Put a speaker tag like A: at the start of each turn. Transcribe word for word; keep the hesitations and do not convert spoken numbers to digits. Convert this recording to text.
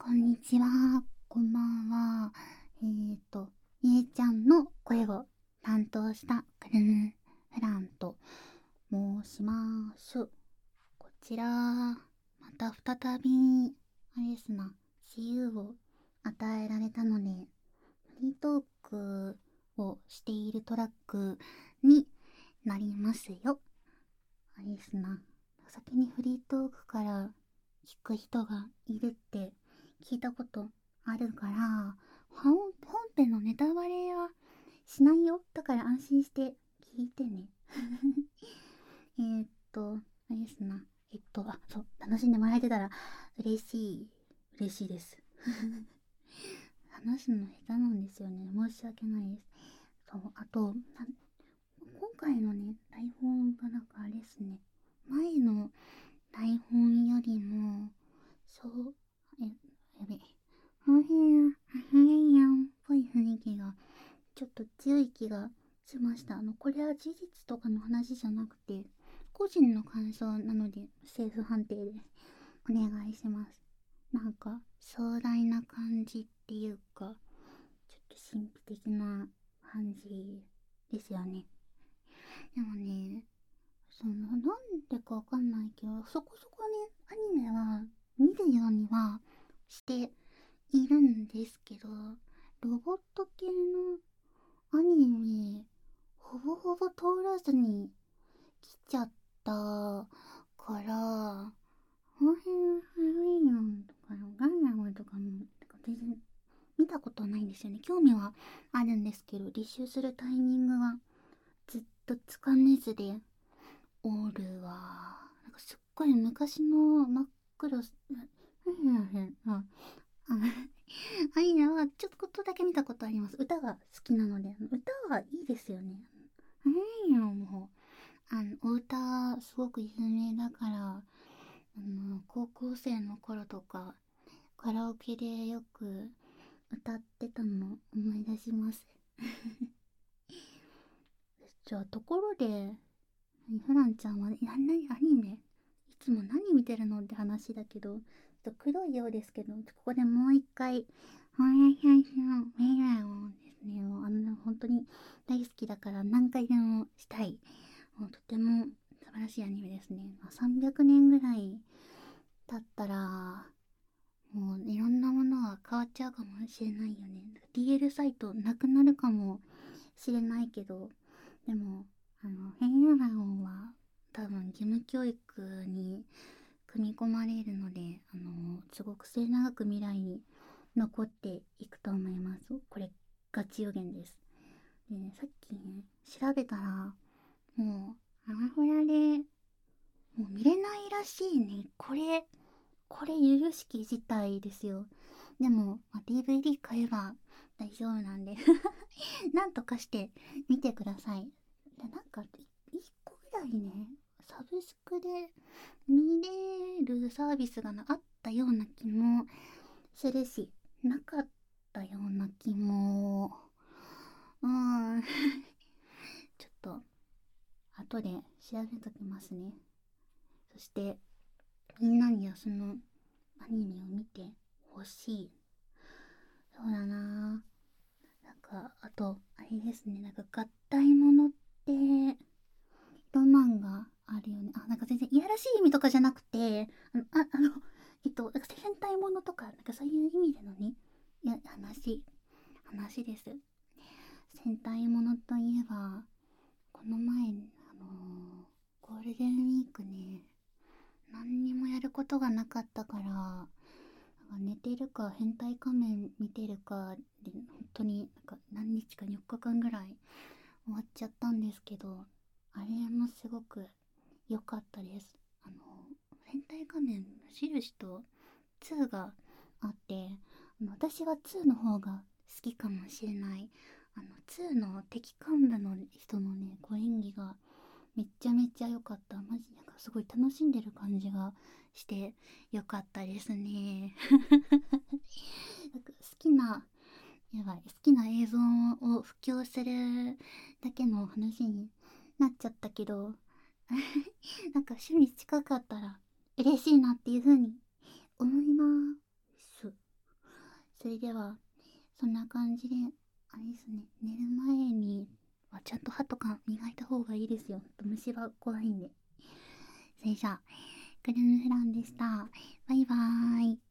A: こんにちは、こんばんは。えーと、みえちゃんの声を担当したクルムフランと申します。こちら、また再び、あれですな、自由を与えられたので、フリートークをしているトラックになりますよ。あれですな、先にフリートークから聞く人がいるって聞いたことあるから、本本編のネタバレはしないよ。だから安心して聞いてね。えーっと、あれですな。えっと、あ、そう、楽しんでもらえてたら嬉しい、嬉しいです。話すの下手なんですよね。申し訳ないです。そう、あと、今回のね、台本がなんかあれですね。前の台本よりも、そう、え、やべ、母親、母親っぽい雰囲気が、ちょっと強い気がしました。あの、これは事実とかの話じゃなくて、個人の感想なので、セーフ判定でお願いします。なんか、壮大な感じっていうか、ちょっと神秘的な感じですよね。でもね、その、なんでかわかんないけど、そこそこね、アニメは見るようにはしているんですけど、ロボット系のアニメ、ほぼほぼ通らずに来ちゃったから、この辺のハロウィンとかのガンダムとかも、全然見たことないんですよね。興味はあるんですけど、履修するタイミングはずっとつかめずで、おるわ。なんかすっごい昔の真っ黒す、うんうんうん。あ、あいや、ちょっとことだけ見たことあります。歌が好きなので、歌はいいですよね。うんや、もう、あの、お歌すごく有名だから、あの、高校生の頃とか、カラオケでよく歌ってたの思い出します。じゃあ、ところで、フランちゃんは、な、なに、アニメいつも何見てるのって話だけど、ちょっと黒いようですけど、ここでもう一回、翻訳のメガネをですね、もうあの、本当に大好きだから何回でもしたい。もうとても素晴らしいアニメですね。まあ、さんびゃくねんぐらい経ったら、もういろんなものが変わっちゃうかもしれないよね。ディーエル サイトなくなるかもしれないけど、でも、あの、変異アラゴンは多分義務教育に組み込まれるので、あの、すごく末永く未来に残っていくと思います。これ、ガチ予言です。でね、さっきね、調べたら、もう、アマホラで、もう見れないらしいね。これ、これ、由々しき事態ですよ。でも、まあ、ディーブイディー 買えば大丈夫なんでなんとかして見てください。で、なんか、いっこぐらいね、サブスクで見れるサービスがなあったような気もするし、なかったような気も、うーんちょっと、後で調べときますね。そして、みんなにはそのアニメを見てほしい。そうだなぁ。なんか、あと、あれですね、なんか合体ものって、ロマンがあるよね。あ、なんか全然いやらしい意味とかじゃなくて、あの、あ、あの、えっと、なんか戦隊ものとか、なんかそういう意味でのね、いや、話、話です。戦隊ものといえば、この前、あのーゴールデンウィークね、何にもやることがなかったから、なんか寝てるか変態仮面見てるかで本当になんか何日かよっかかんぐらい終わっちゃったんですけど、あれもすごく良かったです。あの変態仮面無印とにがあって、あの私はにの方が好きかもしれない。あのにの敵幹部の人のね、ご演技がめっちゃめっちゃ良かった。マジなんかすごい楽しんでる感じがして良かったですね。なんか好きな、やばい、好きな映像を布教するだけの話になっちゃったけど、なんか趣味近かったら嬉しいなっていう風に思います。 それでは、そんな感じで、あれですね、寝る前にはちゃんと歯とか磨いた方がいいですよ。虫は怖いんで。それじゃあ、グルムフランでした。バイバーイ。